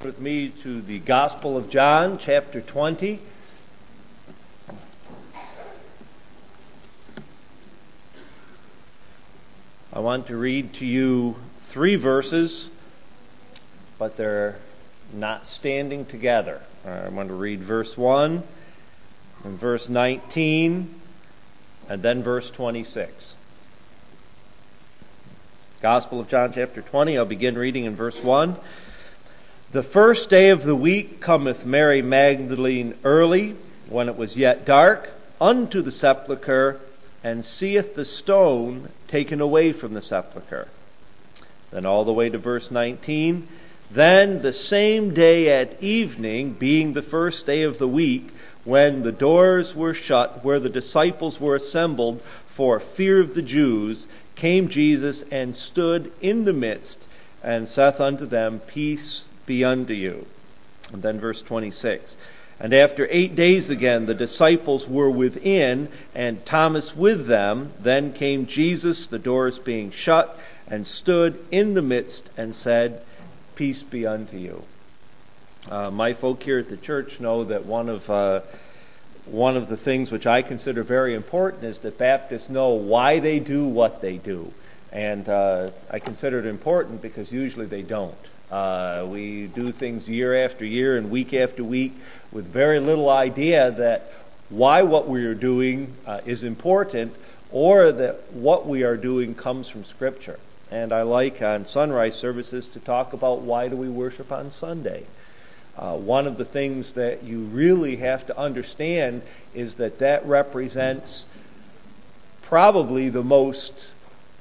with me to the Gospel of John, chapter 20. I want to read to you 3 verses, but they're not standing together. I want to read verse 1 and verse 19 and then verse 26. Gospel of John chapter 20, I'll begin reading in verse 1. The first day of the week cometh Mary Magdalene early, when it was yet dark, unto the sepulchre, and seeth the stone taken away from the sepulchre. Then all the way to verse 19. Then the same day at evening, being the first day of the week, when the doors were shut, where the disciples were assembled for fear of the Jews, came Jesus and stood in the midst, and saith unto them, Peace be unto you. And then verse 26. And after 8 days again, the disciples were within, and Thomas with them. Then came Jesus, the doors being shut, and stood in the midst, and said, Peace be unto you. My folk here at the church know that one of the things which I consider very important is that Baptists know why they do what they do. And I consider it important because usually they don't. We do things year after year and week after week with very little idea that why what we are doing is important, or that what we are doing comes from Scripture. And I like on sunrise services to talk about why do we worship on Sunday. One of the things that you really have to understand is that represents probably the most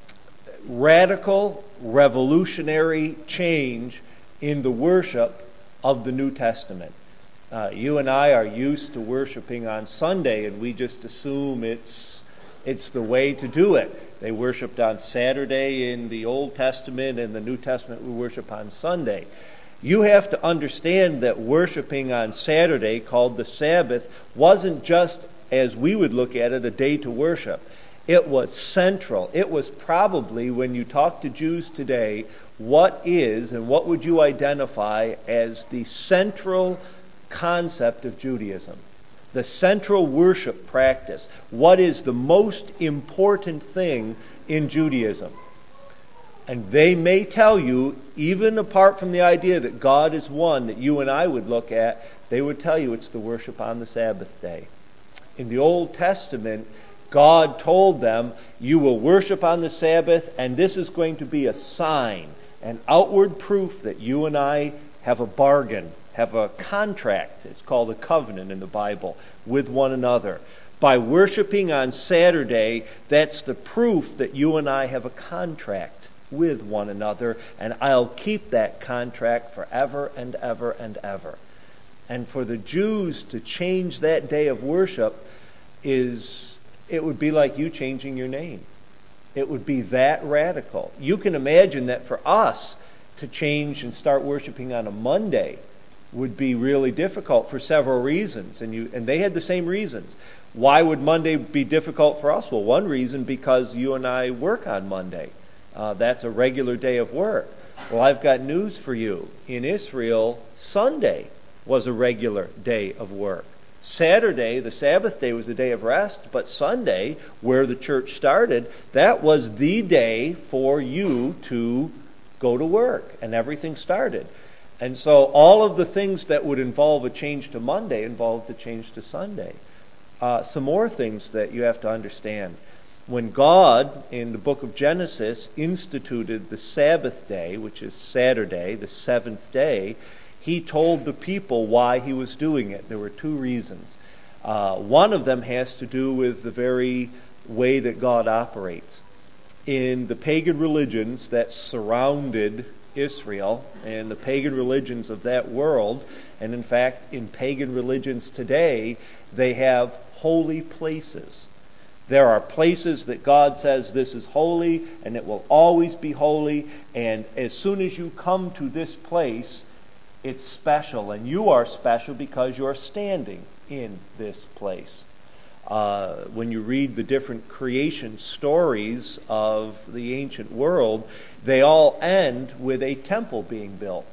radical, revolutionary change in the worship of the New Testament. You and I are used to worshiping on Sunday, and we just assume it's the way to do it. They worshiped on Saturday in the Old Testament, and the New Testament we worship on Sunday. You have to understand that worshiping on Saturday, called the Sabbath, wasn't just, as we would look at it, a day to worship. It was central. It was probably, when you talk to Jews today, what is and what would you identify as the central concept of Judaism? The central worship practice. What is the most important thing in Judaism? And they may tell you, even apart from the idea that God is one that you and I would look at, they would tell you it's the worship on the Sabbath day. In the Old Testament, God told them, you will worship on the Sabbath, and this is going to be a sign, an outward proof that you and I have a bargain, have a contract. It's called a covenant in the Bible, with one another. By worshiping on Saturday, that's the proof that you and I have a contract with one another, and I'll keep that contract forever and ever and ever. And for the Jews to change that day of worship it would be like you changing your name. It would be that radical. You can imagine that for us to change and start worshiping on a Monday would be really difficult for several reasons, and they had the same reasons. Why would Monday be difficult for us? Well, one reason, because you and I work on Monday. That's a regular day of work. Well, I've got news for you. In Israel, Sunday was a regular day of work. Saturday, the Sabbath day, was a day of rest, but Sunday, where the church started, that was the day for you to go to work, and everything started. And so all of the things that would involve a change to Monday involved a change to Sunday. Some more things that you have to understand. When God, in the book of Genesis, instituted the Sabbath day, which is Saturday, the 7th day, He told the people why He was doing it. There were 2 reasons. One of them has to do with the very way that God operates. In the pagan religions that surrounded Israel, and the pagan religions of that world, and in fact in pagan religions today, they have holy places. There are places that God says this is holy and it will always be holy, and as soon as you come to this place, it's special, and you are special because you're standing in this place. When you read the different creation stories of the ancient world, they all end with a temple being built.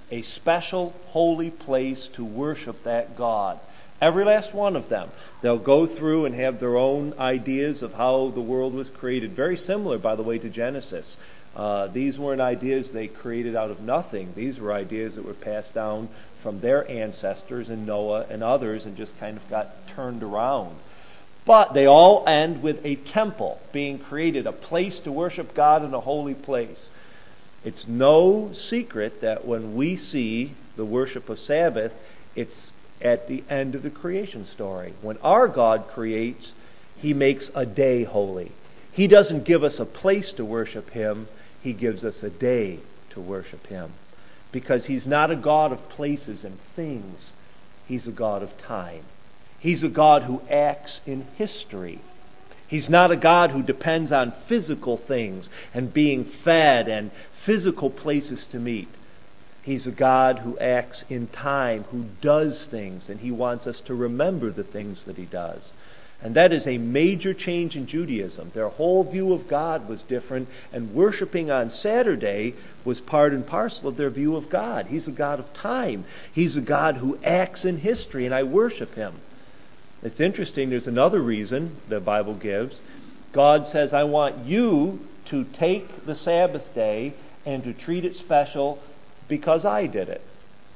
a special holy place to worship that God. Every last one of them. They'll go through and have their own ideas of how the world was created. Very similar, by the way, to Genesis. These weren't ideas they created out of nothing. These were ideas that were passed down from their ancestors and Noah and others and just kind of got turned around. But they all end with a temple being created, a place to worship God in a holy place. It's no secret that when we see the worship of Sabbath, it's at the end of the creation story. When our God creates, he makes a day holy. He doesn't give us a place to worship him. He gives us a day to worship him. Because he's not a God of places and things. He's a God of time. He's a God who acts in history. He's not a God who depends on physical things and being fed and physical places to meet. He's a God who acts in time, who does things, and he wants us to remember the things that he does. And that is a major change in Judaism. Their whole view of God was different, and worshiping on Saturday was part and parcel of their view of God. He's a God of time. He's a God who acts in history, and I worship him. It's interesting, there's another reason the Bible gives. God says, I want you to take the Sabbath day and to treat it special because I did it.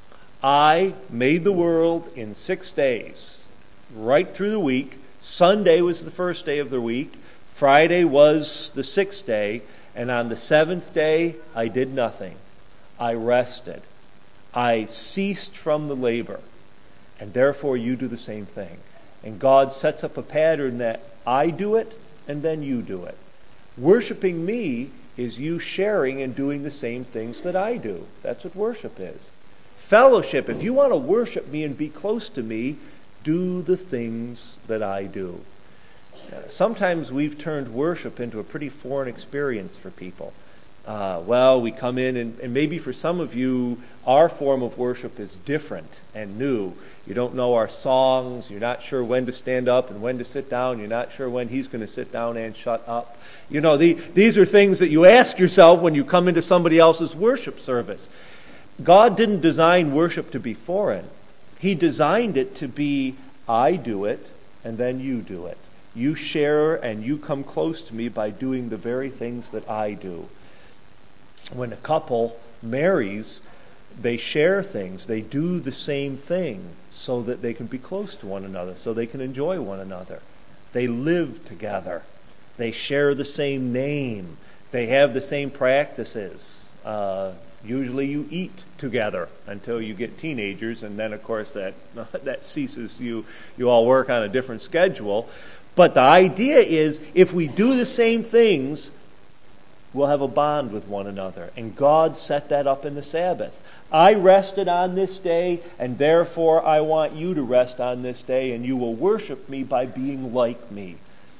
I made the world in 6 days, right through the week. Sunday was the first day of the week. Friday was the 6th day. And on the 7th day, I did nothing. I rested. I ceased from the labor. And therefore, you do the same thing. And God sets up a pattern that I do it, and then you do it. Worshiping me is you sharing and doing the same things that I do. That's what worship is. Fellowship, if you want to worship me and be close to me, do the things that I do. Sometimes we've turned worship into a pretty foreign experience for people. We come in, and maybe for some of you, our form of worship is different and new. You don't know our songs. You're not sure when to stand up and when to sit down. You're not sure when he's going to sit down and shut up. You know, these are things that you ask yourself when you come into somebody else's worship service. God didn't design worship to be foreign. He designed it to be, I do it, and then you do it. You share and you come close to me by doing the very things that I do. When a couple marries, they share things. They do the same thing so that they can be close to one another, so they can enjoy one another. They live together. They share the same name. They have the same practices. Usually you eat together until you get teenagers, and then, of course, that ceases. You all work on a different schedule. But the idea is, if we do the same things, we'll have a bond with one another. And God set that up in the Sabbath. I rested on this day, and therefore I want you to rest on this day, and you will worship me by being like me.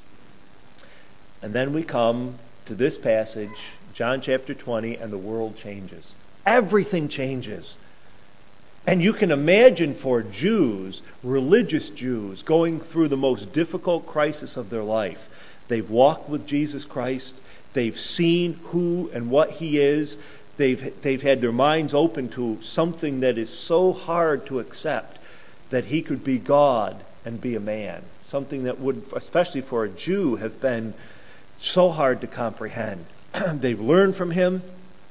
And then we come to this passage, John chapter 20, and the world changes. Everything changes. And you can imagine for Jews, religious Jews, going through the most difficult crisis of their life. They've walked with Jesus Christ. They've seen who and what he is. They've had their minds open to something that is so hard to accept, that he could be God and be a man. Something that would, especially for a Jew, have been so hard to comprehend. They've learned from him,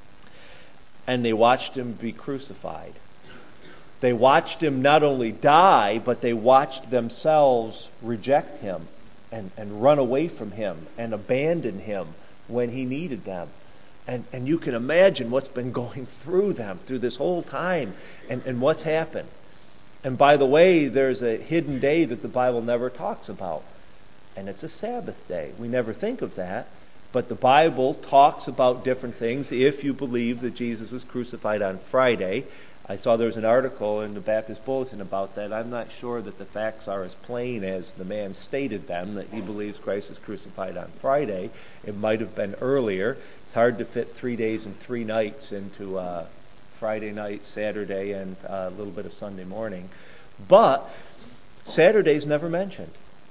and they watched him be crucified. They watched him not only die, but they watched themselves reject him and run away from him and abandon him when he needed them. And you can imagine what's been going through them through this whole time and what's happened. And by the way, there's a hidden day that the Bible never talks about, and it's a Sabbath day. We never think of that, but the Bible talks about different things if you believe that Jesus was crucified on Friday. I saw there was an article in the Baptist Bulletin about that. I'm not sure that the facts are as plain as the man stated them, that he believes Christ was crucified on Friday. It might have been earlier. It's hard to fit 3 days and 3 nights into Friday night, Saturday, and a little bit of Sunday morning. But Saturday's never mentioned.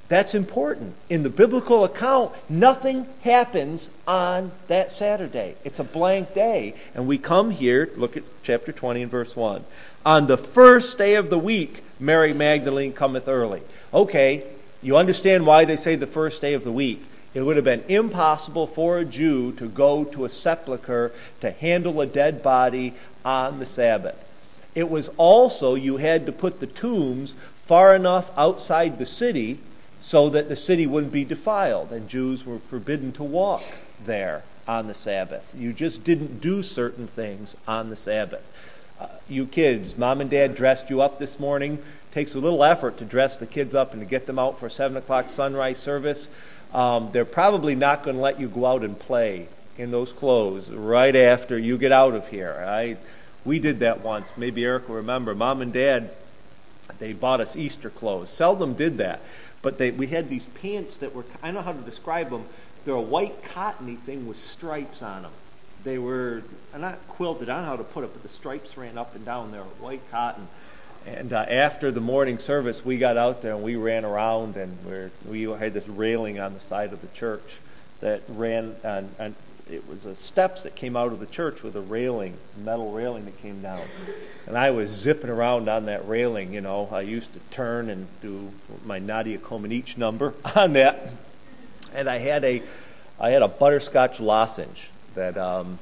That's important. In the biblical account, nothing happens on that Saturday. It's a blank day. And we come here, look at chapter 20 and verse 1. On the first day of the week, Mary Magdalene cometh early. Okay, you understand why they say the first day of the week. It would have been impossible for a Jew to go to a sepulcher to handle a dead body on the Sabbath. It was also, you had to put the tombs far enough outside the city so that the city wouldn't be defiled, and Jews were forbidden to walk there on the Sabbath. You just didn't do certain things on the Sabbath. You kids, Mom and Dad dressed you up this morning. It takes a little effort to dress the kids up and to get them out for a 7 o'clock sunrise service. They're probably not going to let you go out and play in those clothes right after you get out of here. We did that once. Maybe Eric will remember. Mom and Dad, they bought us Easter clothes. Seldom did that. But we had these pants that were, I don't know how to describe them. They're a white cottony thing with stripes on them. They were not quilted, I don't know how to put it, but the stripes ran up and down. They were white cotton. And after the morning service, we got out there and we ran around, and we had this railing on the side of the church that ran, and it was steps that came out of the church with a railing, metal railing that came down. And I was zipping around on that railing, you know. I used to turn and do my Nadia Comaneci number on that. And I had a butterscotch lozenge that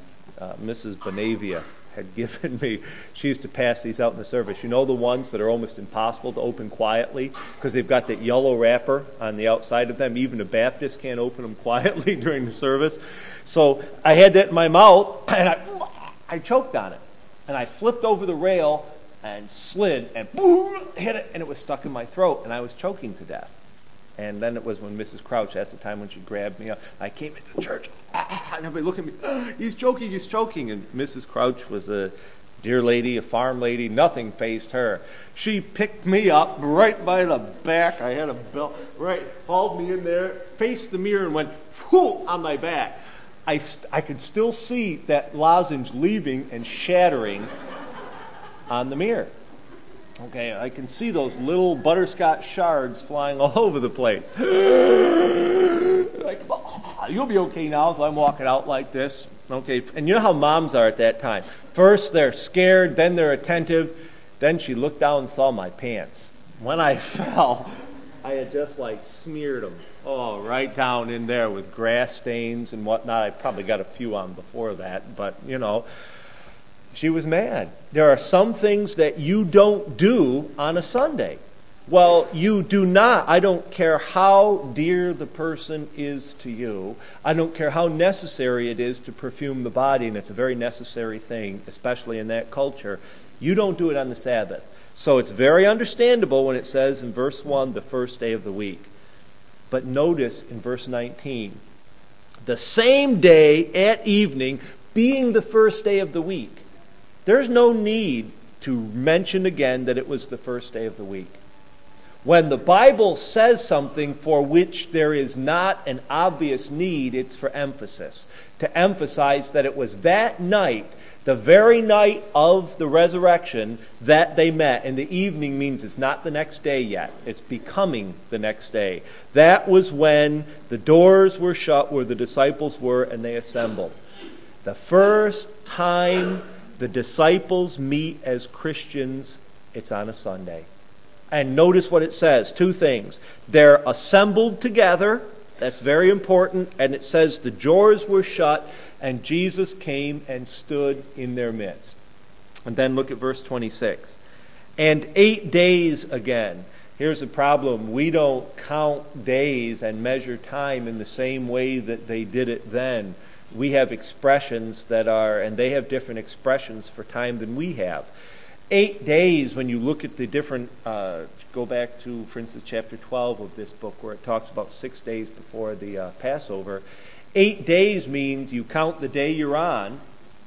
Mrs. Bonavia had given me. She used to pass these out in the service. You know, the ones that are almost impossible to open quietly because they've got that yellow wrapper on the outside of them. Even a Baptist can't open them quietly during the service. So I had that in my mouth, and I choked on it. And I flipped over the rail and slid and boom, hit it, and it was stuck in my throat, and I was choking to death. And then it was when Mrs. Crouch, that's the time when she grabbed me up. I came into the church, and everybody looked at me, he's choking. And Mrs. Crouch was a dear lady, a farm lady. Nothing fazed her. She picked me up right by the back. I had a belt, right, hauled me in there, faced the mirror, and went, whoo, on my back. I could still see that lozenge leaving and shattering on the mirror. Okay, I can see those little butterscotch shards flying all over the place. Like, oh, you'll be okay now. So I'm walking out like this. Okay, and you know how moms are at that time. First they're scared, then they're attentive. Then she looked down and saw my pants. When I fell, I had just like smeared them. Oh, right down in there with grass stains and whatnot. I probably got a few on before that, but you know. She was mad. There are some things that you don't do on a Sunday. Well, you do not. I don't care how dear the person is to you. I don't care how necessary it is to perfume the body, and it's a very necessary thing, especially in that culture. You don't do it on the Sabbath. So it's very understandable when it says in verse 1, the first day of the week. But notice in verse 19, the same day at evening, being the first day of the week. There's no need to mention again that it was the first day of the week. When the Bible says something for which there is not an obvious need, it's for emphasis. To emphasize that it was that night, the very night of the resurrection, that they met. And the evening means it's not the next day yet. It's becoming the next day. That was when the doors were shut where the disciples were and they assembled. The first time the disciples meet as Christians, it's on a Sunday. And notice what it says, two things. They're assembled together, that's very important, and it says the doors were shut, and Jesus came and stood in their midst. And then look at verse 26. And 8 days again. Here's the problem. We don't count days and measure time in the same way that they did it then. We have expressions that are, and they have different expressions for time than we have. 8 days, when you look at the different, go back to, for instance, chapter 12 of this book where it talks about 6 days before the Passover. 8 days means you count the day you're on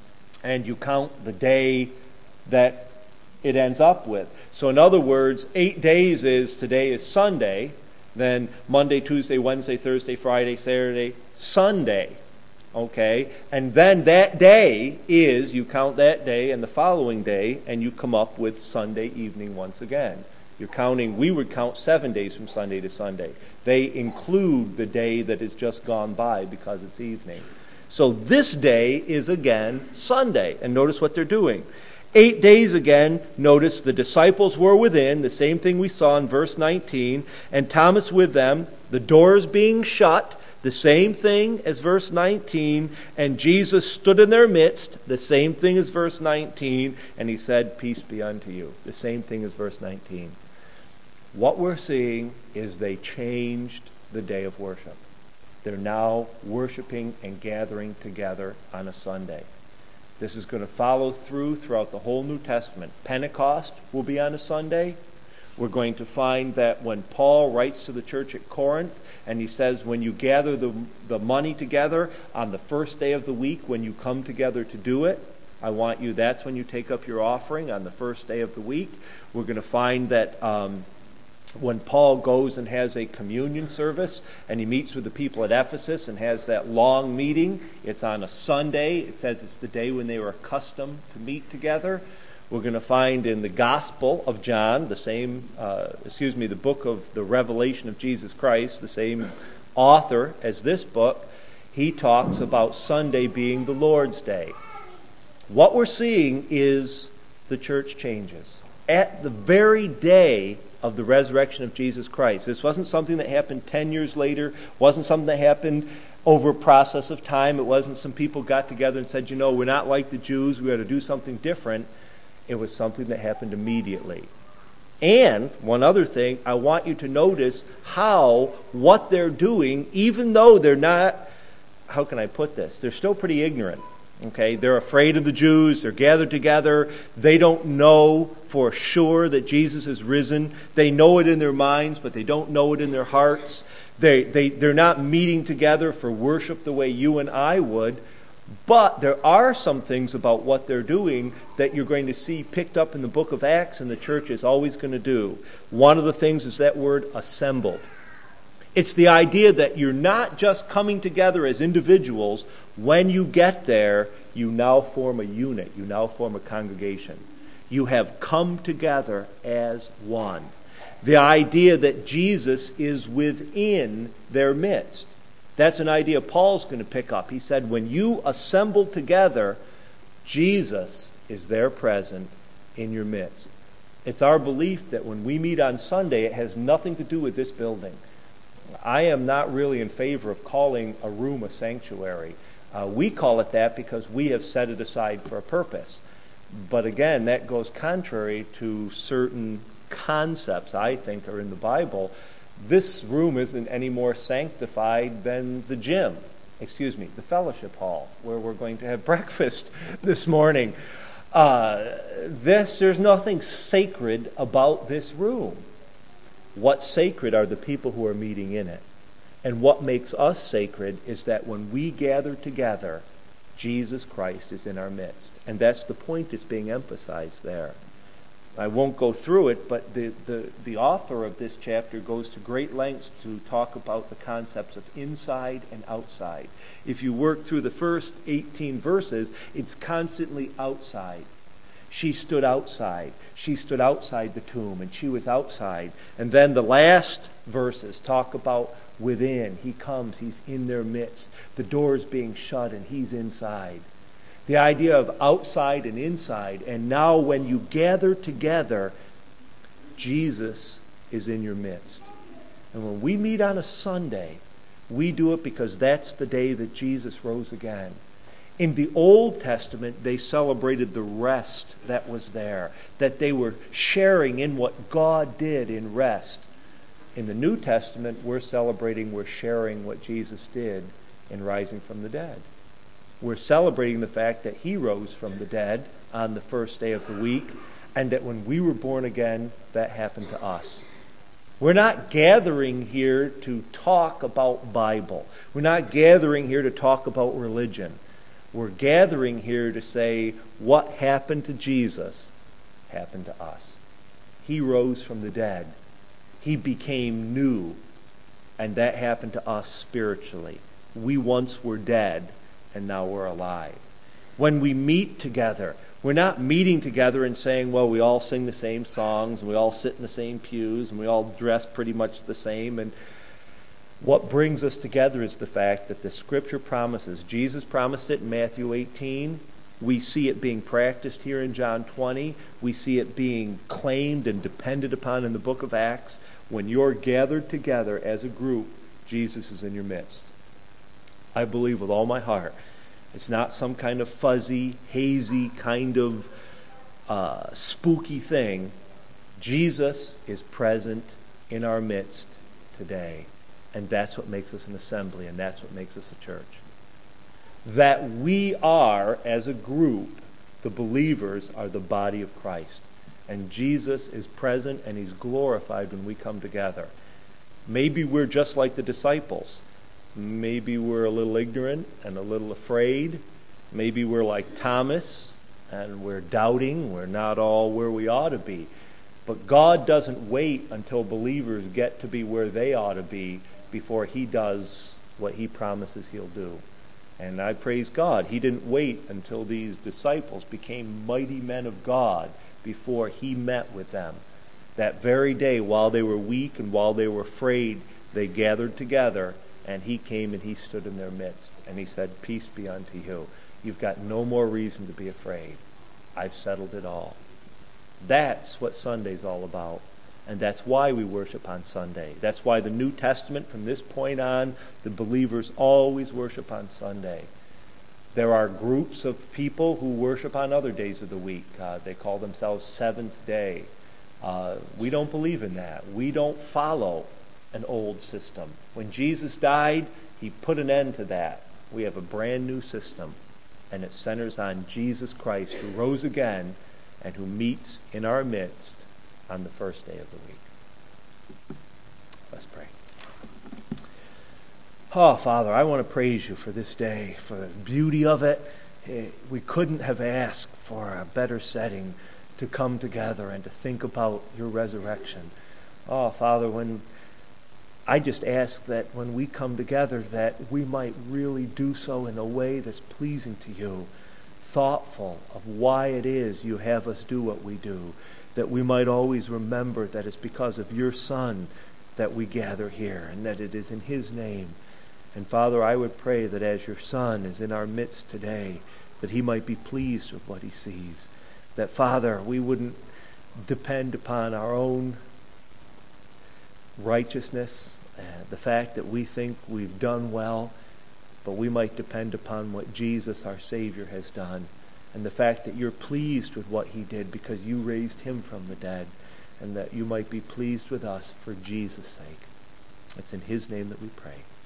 and you count the day that it ends up with. So in other words, 8 days is, today is Sunday, then Monday, Tuesday, Wednesday, Thursday, Friday, Saturday, Sunday. Okay, and then that day is, you count that day and the following day, and you come up with Sunday evening once again. You're counting, we would count 7 days from Sunday to Sunday. They include the day that has just gone by because it's evening. So this day is again Sunday. And notice what they're doing. 8 days again, notice the disciples were within, the same thing we saw in verse 19, and Thomas with them, the doors being shut, the same thing as verse 19, and Jesus stood in their midst, the same thing as verse 19, and he said, "Peace be unto you," the same thing as verse 19. What we're seeing is they changed the day of worship. They're now worshiping and gathering together on a Sunday. This is going to follow throughout the whole New Testament. Pentecost will be on a Sunday. We're going to find that when Paul writes to the church at Corinth, and he says, when you gather the money together on the first day of the week, when you come together to do it, that's when you take up your offering, on the first day of the week. We're going to find that when Paul goes and has a communion service and he meets with the people at Ephesus and has that long meeting, it's on a Sunday. It says it's the day when they were accustomed to meet together. We're going to find in the Gospel of John, the book of the Revelation of Jesus Christ, the same author as this book, he talks about Sunday being the Lord's Day. What we're seeing is the church changes. At the very day of the resurrection of Jesus Christ. This wasn't something that happened 10 years later, wasn't something that happened over a process of time. It wasn't some people got together and said, we're not like the Jews, we got to do something different. It was something that happened immediately. And one other thing, I want you to notice what they're doing, even though they're not, how can I put this? They're still pretty ignorant. Okay, they're afraid of the Jews. They're gathered together. They don't know for sure that Jesus is risen. They know it in their minds, but they don't know it in their hearts. They're not meeting together for worship the way you and I would. But there are some things about what they're doing that you're going to see picked up in the book of Acts, and the church is always going to do. One of the things is that word assembled. It's the idea that you're not just coming together as individuals. When you get there, you now form a unit. You now form a congregation. You have come together as one. The idea that Jesus is within their midst. That's an idea Paul's going to pick up. He said, when you assemble together, Jesus is there present in your midst. It's our belief that when we meet on Sunday, it has nothing to do with this building. I am not really in favor of calling a room a sanctuary. We call it that because we have set it aside for a purpose. But again, that goes contrary to certain concepts I think are in the Bible. This room isn't any more sanctified than the fellowship hall, where we're going to have breakfast this morning. There's nothing sacred about this room. What's sacred are the people who are meeting in it. And what makes us sacred is that when we gather together, Jesus Christ is in our midst. And that's the point that's being emphasized there. I won't go through it, but the author of this chapter goes to great lengths to talk about the concepts of inside and outside. If you work through the first 18 verses, it's constantly outside. She stood outside. She stood outside the tomb, and she was outside. And then the last verses talk about within. He comes, he's in their midst. The door's being shut, and he's inside. The idea of outside and inside. And now when you gather together, Jesus is in your midst. And when we meet on a Sunday, we do it because that's the day that Jesus rose again. In the Old Testament, they celebrated the rest that was there, that they were sharing in what God did in rest. In the New Testament, we're sharing what Jesus did in rising from the dead. We're celebrating the fact that he rose from the dead on the first day of the week, and that when we were born again, that happened to us. We're not gathering here to talk about Bible. We're not gathering here to talk about religion. We're gathering here to say what happened to Jesus happened to us. He rose from the dead. He became new. And that happened to us spiritually. We once were dead, and now we're alive. When we meet together, We're not meeting together and saying, well, we all sing the same songs, and we all sit in the same pews, and we all dress pretty much the same. And what brings us together is the fact that the Scripture promises. Jesus promised it in Matthew 18. We see it being practiced here in John 20. We see it being claimed and depended upon in the book of Acts. When you're gathered together as a group, Jesus is in your midst. I believe with all my heart. It's not some kind of fuzzy, hazy, kind of spooky thing. Jesus is present in our midst today. And that's what makes us an assembly, and that's what makes us a church. That we are, as a group, the believers are the body of Christ. And Jesus is present and he's glorified when we come together. Maybe we're just like the disciples. Maybe we're a little ignorant and a little afraid. Maybe we're like Thomas and we're doubting. We're not all where we ought to be. But God doesn't wait until believers get to be where they ought to be before he does what he promises he'll do. And I praise God. He didn't wait until these disciples became mighty men of God before he met with them. That very day, while they were weak and while they were afraid, they gathered together, and he came and he stood in their midst. And he said, peace be unto you. You've got no more reason to be afraid. I've settled it all. That's what Sunday's all about. And that's why we worship on Sunday. That's why the New Testament, from this point on, the believers always worship on Sunday. There are groups of people who worship on other days of the week. They call themselves Seventh Day. We don't believe in that. We don't follow an old system. When Jesus died, he put an end to that. We have a brand new system, and it centers on Jesus Christ, who rose again and who meets in our midst on the first day of the week. Let's pray. Oh, Father, I want to praise you for this day, for the beauty of it. We couldn't have asked for a better setting to come together and to think about your resurrection. Oh, Father, when I just ask that when we come together that we might really do so in a way that's pleasing to you, thoughtful of why it is you have us do what we do, that we might always remember that it's because of your Son that we gather here, and that it is in his name. And Father, I would pray that as your Son is in our midst today, that he might be pleased with what he sees. That, Father, we wouldn't depend upon our own righteousness, the fact that we think we've done well, but we might depend upon what Jesus, our Savior, has done, and the fact that you're pleased with what he did because you raised him from the dead, and that you might be pleased with us for Jesus' sake. It's in his name that we pray.